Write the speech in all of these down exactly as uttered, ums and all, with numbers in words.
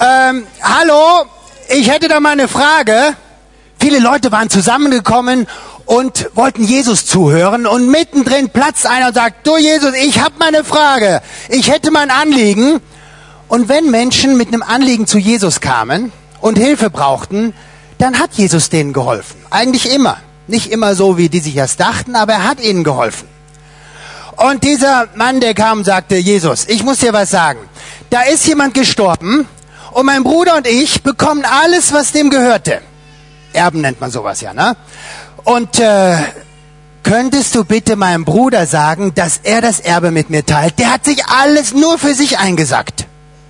Ähm, hallo, ich hätte da mal eine Frage. Viele Leute waren zusammengekommen und wollten Jesus zuhören und mittendrin platzt einer und sagt, du Jesus, ich habe mal eine Frage. Ich hätte mal ein Anliegen. Und wenn Menschen mit einem Anliegen zu Jesus kamen und Hilfe brauchten, dann hat Jesus denen geholfen. Eigentlich immer. Nicht immer so, wie die sich das dachten, aber er hat ihnen geholfen. Und dieser Mann, der kam und sagte, Jesus, ich muss dir was sagen. Da ist jemand gestorben und mein Bruder und ich bekommen alles, was dem gehörte. Erben nennt man sowas ja, ne? Und äh, könntest du bitte meinem Bruder sagen, dass er das Erbe mit mir teilt? Der hat sich alles nur für sich eingesackt.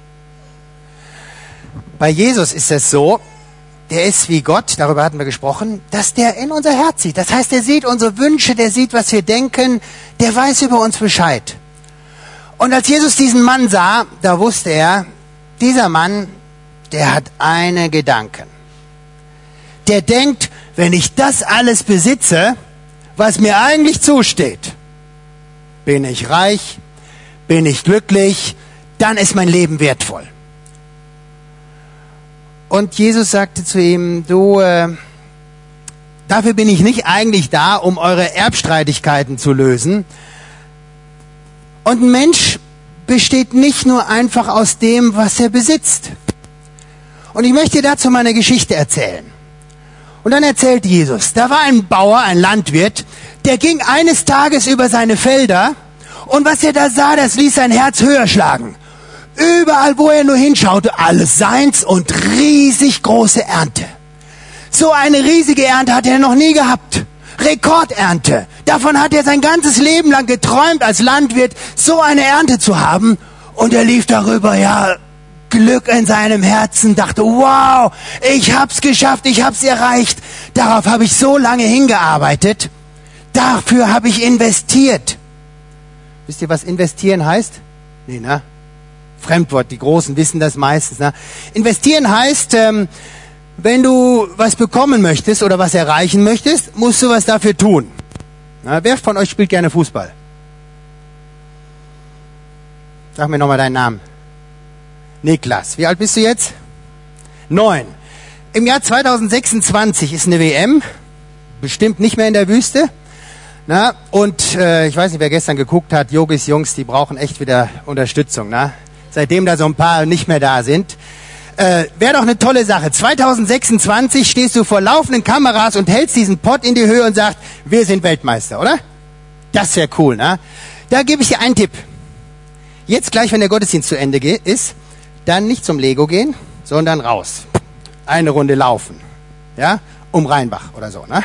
Bei Jesus ist es so, der ist wie Gott, darüber hatten wir gesprochen, dass der in unser Herz sieht. Das heißt, der sieht unsere Wünsche, der sieht, was wir denken, der weiß über uns Bescheid. Und als Jesus diesen Mann sah, da wusste er, dieser Mann, der hat einen Gedanken. Der denkt, wenn ich das alles besitze, was mir eigentlich zusteht, bin ich reich, bin ich glücklich, dann ist mein Leben wertvoll. Und Jesus sagte zu ihm, du, äh, dafür bin ich nicht eigentlich da, um eure Erbstreitigkeiten zu lösen. Und ein Mensch besteht nicht nur einfach aus dem, was er besitzt. Und ich möchte dir dazu mal eine Geschichte erzählen. Und dann erzählt Jesus, da war ein Bauer, ein Landwirt, der ging eines Tages über seine Felder und was er da sah, das ließ sein Herz höher schlagen. Überall, wo er nur hinschaute, alles seins und riesig große Ernte. So eine riesige Ernte hat er noch nie gehabt. Rekordernte. Davon hat er sein ganzes Leben lang geträumt, als Landwirt so eine Ernte zu haben. Und er lief darüber, ja, Glück in seinem Herzen, dachte, wow, ich hab's geschafft, ich hab's erreicht. Darauf habe ich so lange hingearbeitet. Dafür habe ich investiert. Wisst ihr, was investieren heißt? Nee, ne? Fremdwort, die Großen wissen das meistens. Ne? Investieren heißt, ähm, wenn du was bekommen möchtest oder was erreichen möchtest, musst du was dafür tun. Na, wer von euch spielt gerne Fußball? Sag mir nochmal deinen Namen. Niklas. Wie alt bist du jetzt? Neun. Im Jahr zweitausendsechsundzwanzig ist eine W M, bestimmt nicht mehr in der Wüste. Na, und äh, ich weiß nicht, wer gestern geguckt hat, Yogis Jungs, die brauchen echt wieder Unterstützung. Na? Seitdem da so ein paar nicht mehr da sind. Äh, Wäre doch eine tolle Sache. zweitausendsechsundzwanzig stehst du vor laufenden Kameras und hältst diesen Pott in die Höhe und sagst, wir sind Weltmeister, oder? Das wäre cool, ne? Da gebe ich dir einen Tipp. Jetzt gleich, wenn der Gottesdienst zu Ende geht, ist, dann nicht zum Lego gehen, sondern raus. Eine Runde laufen. Ja? Um Rheinbach oder so, ne?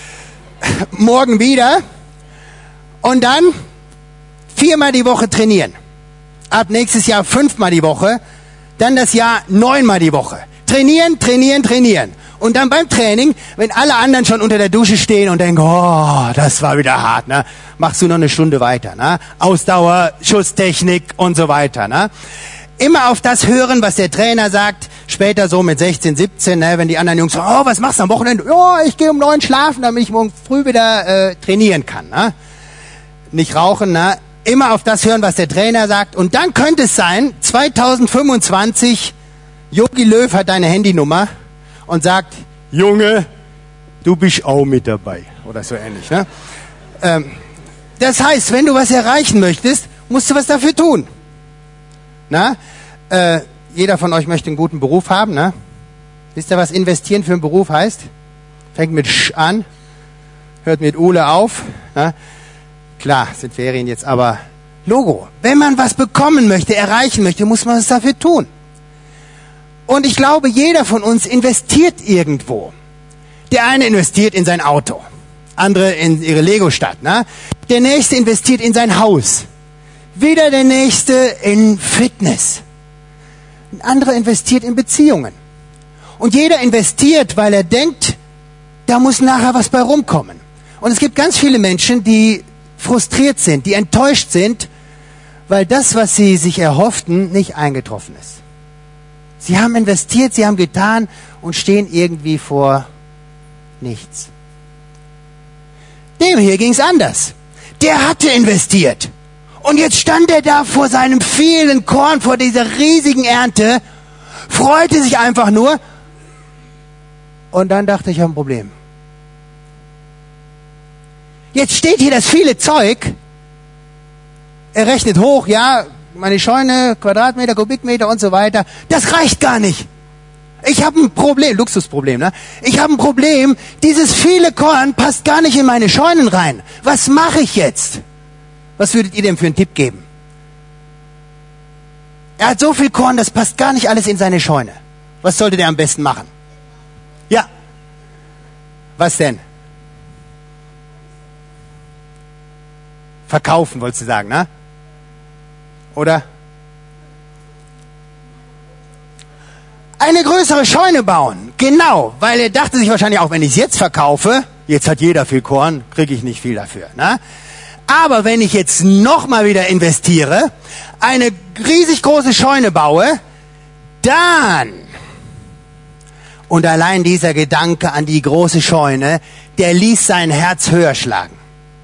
Morgen wieder. Und dann viermal die Woche trainieren. Ab nächstes Jahr fünfmal die Woche, dann das Jahr neunmal die Woche. Trainieren, trainieren, trainieren. Und dann beim Training, wenn alle anderen schon unter der Dusche stehen und denken, oh, das war wieder hart, ne? Machst du noch eine Stunde weiter, ne? Ausdauer, Schusstechnik und so weiter, ne? Immer auf das hören, was der Trainer sagt, später so mit sechzehn, siebzehn, ne? Wenn die anderen Jungs sagen, oh, was machst du am Wochenende? Ja, oh, ich gehe um neun schlafen, damit ich morgen früh wieder äh, trainieren kann, ne? Nicht rauchen, ne? Immer auf das hören, was der Trainer sagt. Und dann könnte es sein, zweitausendfünfundzwanzig, Jogi Löw hat deine Handynummer und sagt, Junge, du bist auch mit dabei. Oder so ähnlich. Ne? Ähm, das heißt, wenn du was erreichen möchtest, musst du was dafür tun. Na? Äh, jeder von euch möchte einen guten Beruf haben. Ne? Wisst ihr, was investieren für einen Beruf heißt? Fängt mit Sch an, hört mit Ule auf. Ne? Klar, sind Ferien jetzt, aber Logo. Wenn man was bekommen möchte, erreichen möchte, muss man es dafür tun. Und ich glaube, jeder von uns investiert irgendwo. Der eine investiert in sein Auto, andere in ihre Lego-Stadt. Ne? Der nächste investiert in sein Haus. Wieder der nächste in Fitness. Ein anderer investiert in Beziehungen. Und jeder investiert, weil er denkt, da muss nachher was bei rumkommen. Und es gibt ganz viele Menschen, die frustriert sind, die enttäuscht sind, weil das, was sie sich erhofften, nicht eingetroffen ist. Sie haben investiert, sie haben getan und stehen irgendwie vor nichts. Dem hier ging's anders. Der hatte investiert. Und jetzt stand er da vor seinem vielen Korn, vor dieser riesigen Ernte freute sich einfach nur. Und dann dachte ich, ich habe ein Problem. Jetzt steht hier das viele Zeug. Er rechnet hoch, ja, meine Scheune, Quadratmeter, Kubikmeter und so weiter. Das reicht gar nicht. Ich habe ein Problem, Luxusproblem, ne? Ich habe ein Problem, dieses viele Korn passt gar nicht in meine Scheunen rein. Was mache ich jetzt? Was würdet ihr dem für einen Tipp geben? Er hat so viel Korn, das passt gar nicht alles in seine Scheune. Was sollte der am besten machen? Ja. Was denn? Verkaufen, wolltest du sagen, ne? Oder? Eine größere Scheune bauen. Genau, weil er dachte sich wahrscheinlich auch, wenn ich es jetzt verkaufe, jetzt hat jeder viel Korn, kriege ich nicht viel dafür, ne? Aber wenn ich jetzt nochmal wieder investiere, eine riesig große Scheune baue, dann, und allein dieser Gedanke an die große Scheune, der ließ sein Herz höher schlagen.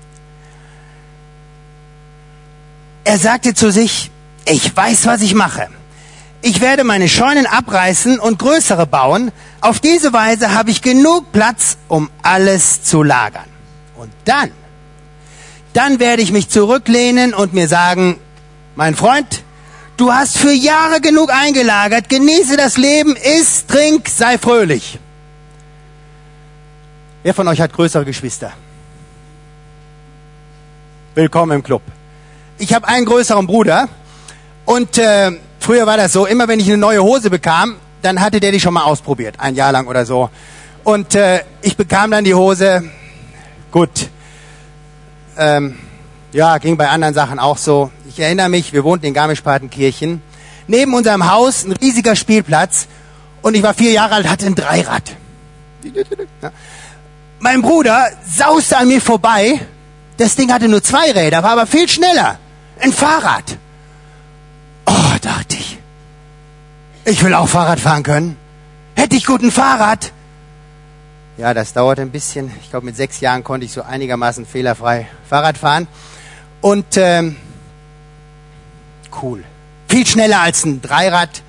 Er sagte zu sich, ich weiß, was ich mache. Ich werde meine Scheunen abreißen und größere bauen. Auf diese Weise habe ich genug Platz, um alles zu lagern. Und dann, dann werde ich mich zurücklehnen und mir sagen, mein Freund, du hast für Jahre genug eingelagert, genieße das Leben, iss, trink, sei fröhlich. Wer von euch hat größere Geschwister? Willkommen im Club. Ich habe einen größeren Bruder und äh, früher war das so, immer wenn ich eine neue Hose bekam, dann hatte der die schon mal ausprobiert, ein Jahr lang oder so. Und äh, ich bekam dann die Hose, gut, ähm, ja, ging bei anderen Sachen auch so. Ich erinnere mich, wir wohnten in Garmisch-Partenkirchen, neben unserem Haus ein riesiger Spielplatz und ich war vier Jahre alt, hatte ein Dreirad. Ja. Mein Bruder sauste an mir vorbei, das Ding hatte nur zwei Räder, war aber viel schneller. Ein Fahrrad. Oh, dachte ich. Ich will auch Fahrrad fahren können. Hätte ich gut ein Fahrrad. Ja, das dauerte ein bisschen. Ich glaube, mit sechs Jahren konnte ich so einigermaßen fehlerfrei Fahrrad fahren. Und ähm, cool. Viel schneller als ein Dreirad.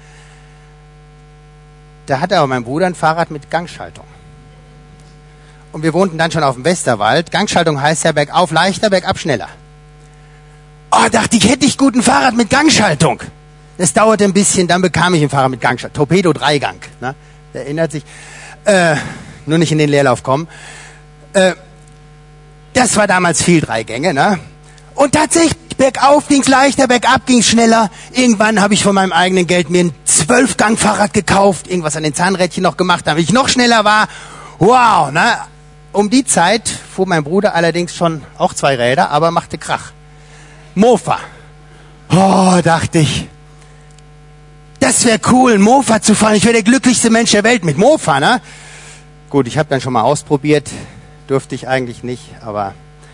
Da hatte aber mein Bruder ein Fahrrad mit Gangschaltung. Und wir wohnten dann schon auf dem Westerwald. Gangschaltung heißt ja bergauf leichter, bergab schneller. Oh, dachte ich, hätte ich gut ein Fahrrad mit Gangschaltung. Das dauerte ein bisschen, dann bekam ich ein Fahrrad mit Gangschaltung. Torpedo-Dreigang, ne? Der erinnert sich. Äh, nur nicht in den Leerlauf kommen. Äh, das war damals viel Dreigänge, ne? Und tatsächlich, bergauf ging's leichter, bergab ging's schneller. Irgendwann habe ich von meinem eigenen Geld mir ein Zwölf-Gang-Fahrrad gekauft, irgendwas an den Zahnrädchen noch gemacht, damit ich noch schneller war. Wow, ne? Um die Zeit fuhr mein Bruder allerdings schon auch zwei Räder, aber machte Krach. Mofa. Oh, dachte ich. Das wäre cool, ein Mofa zu fahren. Ich wäre der glücklichste Mensch der Welt mit Mofa, ne? Gut, ich habe dann schon mal ausprobiert. Durfte ich eigentlich nicht, aber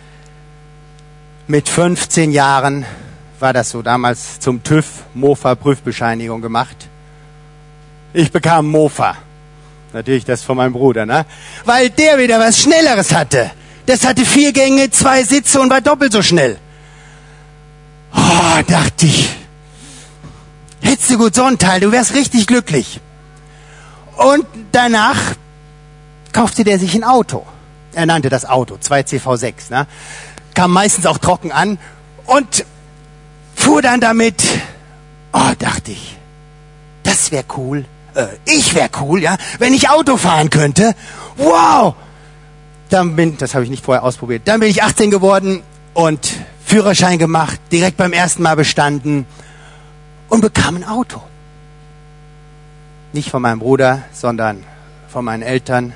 mit fünfzehn Jahren war das so damals zum TÜV Mofa-Prüfbescheinigung gemacht. Ich bekam Mofa. Natürlich das von meinem Bruder, ne? Weil der wieder was Schnelleres hatte. Das hatte vier Gänge, zwei Sitze und war doppelt so schnell. Oh, dachte ich. Hättest du gut so ein Teil, du wärst richtig glücklich. Und danach kaufte der sich ein Auto. Er nannte das Auto, zwei C V sechs, ne? Kam meistens auch trocken an und fuhr dann damit. Oh, dachte ich, das wäre cool. Äh, ich wäre cool, ja, wenn ich Auto fahren könnte. Wow! Dann bin, das habe ich nicht vorher ausprobiert, dann bin ich achtzehn geworden und Führerschein gemacht, direkt beim ersten Mal bestanden und bekam ein Auto. Nicht von meinem Bruder, sondern von meinen Eltern.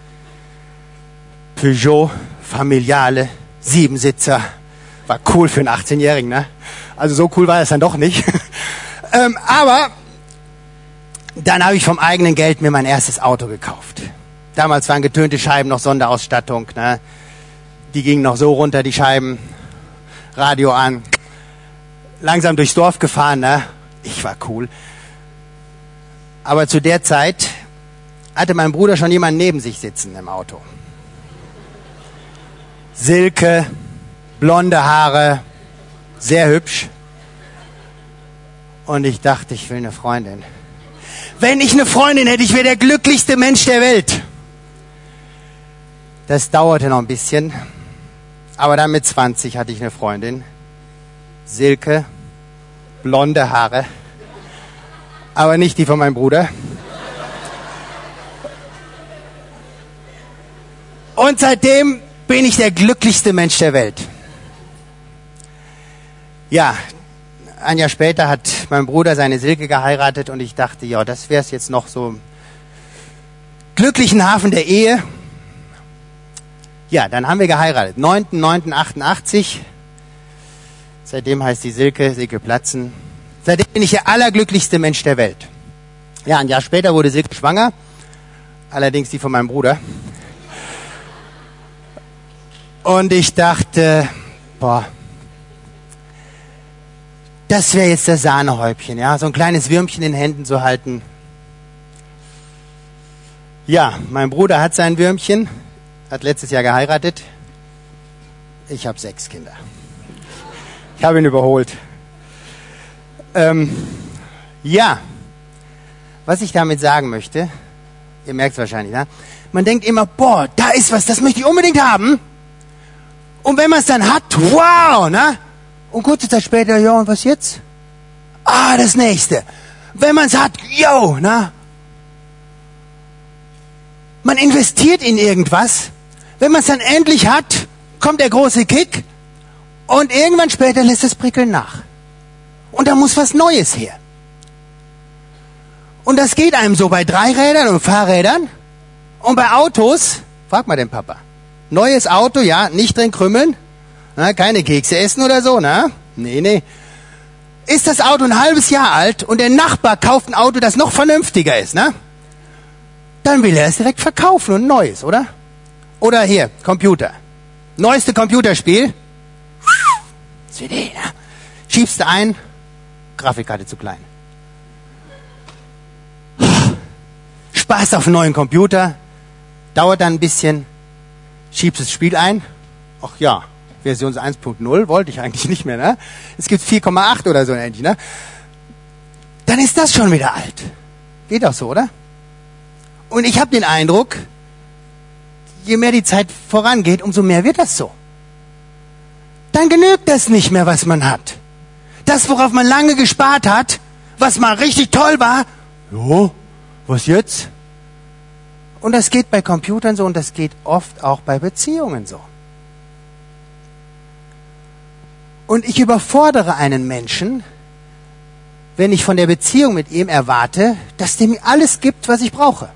Peugeot, Familiale, Siebensitzer. War cool für einen achtzehnjährigen, ne? Also so cool war es dann doch nicht. ähm, aber dann habe ich vom eigenen Geld mir mein erstes Auto gekauft. Damals waren getönte Scheiben noch Sonderausstattung, ne? Die gingen noch so runter, die Scheiben. Radio an. Langsam durchs Dorf gefahren, ne? Ich war cool. Aber zu der Zeit hatte mein Bruder schon jemanden neben sich sitzen im Auto. Silke, blonde Haare, sehr hübsch. Und ich dachte, ich will eine Freundin. wenn ich eine Freundin hätte, ich wäre der glücklichste Mensch der Welt. Das dauerte noch ein bisschen, aber dann mit zwanzig hatte ich eine Freundin, Silke, blonde Haare, aber nicht die von meinem Bruder. Und seitdem bin ich der glücklichste Mensch der Welt. Ja, ein Jahr später hat mein Bruder seine Silke geheiratet und ich dachte, ja, das wäre es jetzt noch so glücklichen Hafen der Ehe. Ja, dann haben wir geheiratet. neunter neunter achtundachtzig. Seitdem heißt die Silke, Silke Platzen. Seitdem bin ich der allerglücklichste Mensch der Welt. Ja, ein Jahr später wurde Silke schwanger. Allerdings die von meinem Bruder. Und ich dachte, boah, das wäre jetzt das Sahnehäubchen, ja, so ein kleines Würmchen in den Händen zu halten. Ja, mein Bruder hat sein Würmchen, hat letztes Jahr geheiratet. Ich habe sechs Kinder. Ich habe ihn überholt. Ähm, ja, was ich damit sagen möchte, ihr merkt es wahrscheinlich, ne? Man denkt immer, boah, da ist was, das möchte ich unbedingt haben. Und wenn man es dann hat, wow, ne? Und kurze Zeit später, ja, und was jetzt? Ah, das nächste. Wenn man es hat, yo, ne? Man investiert in irgendwas. Wenn man es dann endlich hat, kommt der große Kick. Und irgendwann später lässt das Prickeln nach. Und da muss was Neues her. Und das geht einem so bei Dreirädern und Fahrrädern. Und bei Autos, frag mal den Papa. Neues Auto, ja, nicht drin krümmeln. Na, keine Kekse essen oder so, ne? Nee, nee. Ist das Auto ein halbes Jahr alt und der Nachbar kauft ein Auto, das noch vernünftiger ist, ne? Dann will er es direkt verkaufen und ein neues, oder? Oder hier, Computer. Neueste Computerspiel. C D, ne? Schiebst du ein, Grafikkarte zu klein. Spaß auf einen neuen Computer. Dauert dann ein bisschen. Schiebst das Spiel ein. Ach ja, Version eins Punkt null wollte ich eigentlich nicht mehr, ne? Es gibt vier Komma acht oder so ähnlich, ne? Dann ist das schon wieder alt. Geht doch so, oder? Und ich habe den Eindruck, je mehr die Zeit vorangeht, umso mehr wird das so. Dann genügt das nicht mehr, was man hat. Das, worauf man lange gespart hat, was mal richtig toll war, jo, was jetzt? Und das geht bei Computern so und das geht oft auch bei Beziehungen so. Und ich überfordere einen Menschen, wenn ich von der Beziehung mit ihm erwarte, dass der mir alles gibt, was ich brauche.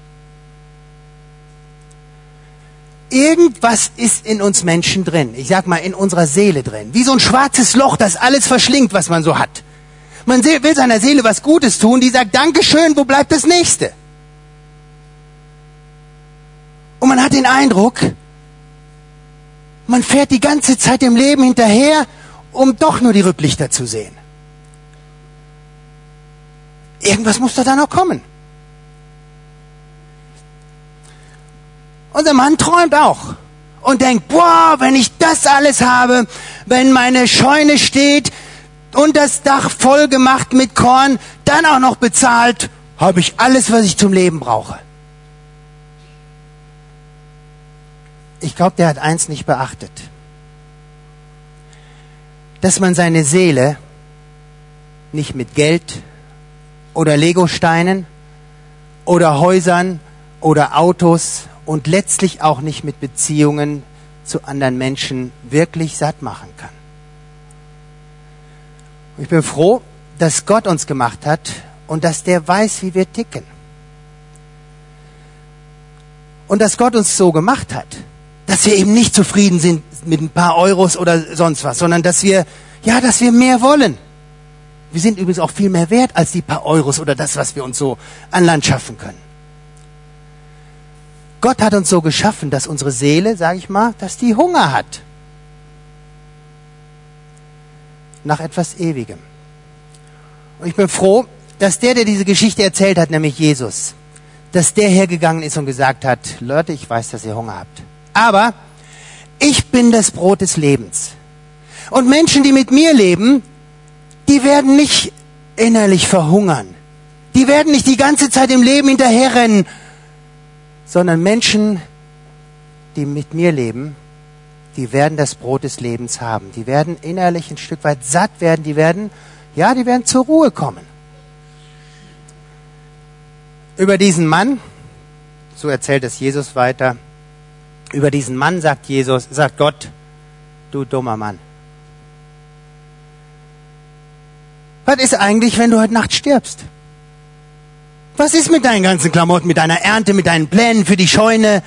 Irgendwas ist in uns Menschen drin. Ich sag mal, in unserer Seele drin. Wie so ein schwarzes Loch, das alles verschlingt, was man so hat. Man will seiner Seele was Gutes tun, die sagt, Dankeschön, wo bleibt das Nächste? Und man hat den Eindruck, man fährt die ganze Zeit dem Leben hinterher, um doch nur die Rücklichter zu sehen. Irgendwas muss doch da noch kommen. Unser Mann träumt auch und denkt, boah, wenn ich das alles habe, wenn meine Scheune steht und das Dach voll gemacht mit Korn, dann auch noch bezahlt, habe ich alles, was ich zum Leben brauche. Ich glaube, der hat eins nicht beachtet. Dass man seine Seele nicht mit Geld oder Legosteinen oder Häusern oder Autos und letztlich auch nicht mit Beziehungen zu anderen Menschen wirklich satt machen kann. Ich bin froh, dass Gott uns gemacht hat und dass der weiß, wie wir ticken. Und dass Gott uns so gemacht hat, dass wir eben nicht zufrieden sind mit ein paar Euros oder sonst was, sondern dass wir, ja, dass wir mehr wollen. Wir sind übrigens auch viel mehr wert als die paar Euros oder das, was wir uns so an Land schaffen können. Gott hat uns so geschaffen, dass unsere Seele, sage ich mal, dass die Hunger hat. Nach etwas Ewigem. Und ich bin froh, dass der, der diese Geschichte erzählt hat, nämlich Jesus, dass der hergegangen ist und gesagt hat, Leute, ich weiß, dass ihr Hunger habt. Aber ich bin das Brot des Lebens. Und Menschen, die mit mir leben, die werden nicht innerlich verhungern. Die werden nicht die ganze Zeit im Leben hinterherrennen, sondern Menschen, die mit mir leben, die werden das Brot des Lebens haben. Die werden innerlich ein Stück weit satt werden. Die werden, ja, die werden zur Ruhe kommen. Über diesen Mann, so erzählt es Jesus weiter, über diesen Mann sagt Jesus, sagt Gott, du dummer Mann. Was ist eigentlich, wenn du heute Nacht stirbst? Was ist mit deinen ganzen Klamotten, mit deiner Ernte, mit deinen Plänen für die Scheune?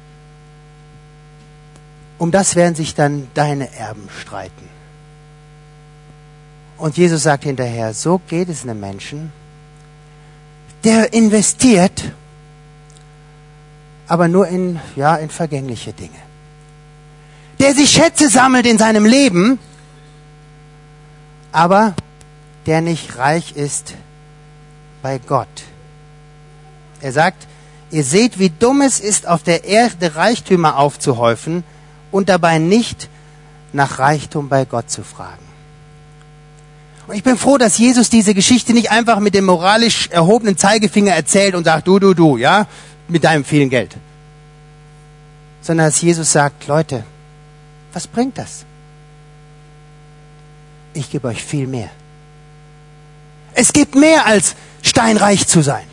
Um das werden sich dann deine Erben streiten. Und Jesus sagt hinterher, so geht es einem Menschen, der investiert, aber nur in, ja, in vergängliche Dinge. Der sich Schätze sammelt in seinem Leben, aber der nicht reich ist bei Gott. Er sagt, ihr seht, wie dumm es ist, auf der Erde Reichtümer aufzuhäufen und dabei nicht nach Reichtum bei Gott zu fragen. Und ich bin froh, dass Jesus diese Geschichte nicht einfach mit dem moralisch erhobenen Zeigefinger erzählt und sagt, du, du, du, ja, mit deinem vielen Geld. Sondern dass Jesus sagt, Leute, was bringt das? Ich gebe euch viel mehr. Es gibt mehr als steinreich zu sein.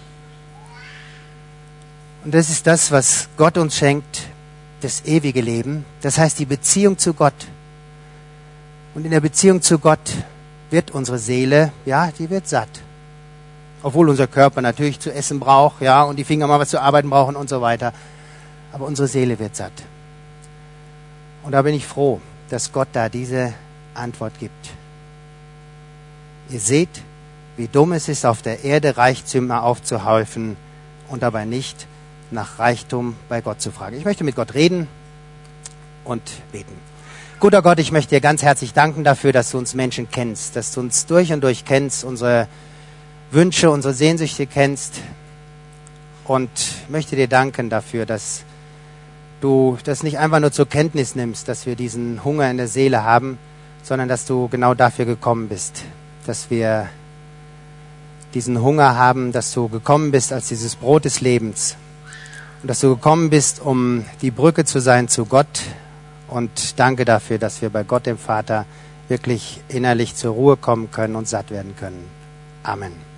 Und das ist das, was Gott uns schenkt, das ewige Leben. Das heißt die Beziehung zu Gott. Und in der Beziehung zu Gott wird unsere Seele, ja, die wird satt. Obwohl unser Körper natürlich zu essen braucht, ja, und die Finger mal was zu arbeiten brauchen und so weiter. Aber unsere Seele wird satt. Und da bin ich froh, dass Gott da diese Antwort gibt. Ihr seht, wie dumm es ist, auf der Erde Reichtümer aufzuhäufen und dabei nicht nach Reichtum bei Gott zu fragen. Ich möchte mit Gott reden und beten. Guter Gott, ich möchte dir ganz herzlich danken dafür, dass du uns Menschen kennst, dass du uns durch und durch kennst, unsere Wünsche, unsere Sehnsüchte kennst, und möchte dir danken dafür, dass du das nicht einfach nur zur Kenntnis nimmst, dass wir diesen Hunger in der Seele haben, sondern dass du genau dafür gekommen bist, dass wir diesen Hunger haben, dass du gekommen bist als dieses Brot des Lebens und dass du gekommen bist, um die Brücke zu sein zu Gott. Und danke dafür, dass wir bei Gott, dem Vater, wirklich innerlich zur Ruhe kommen können und satt werden können. Amen.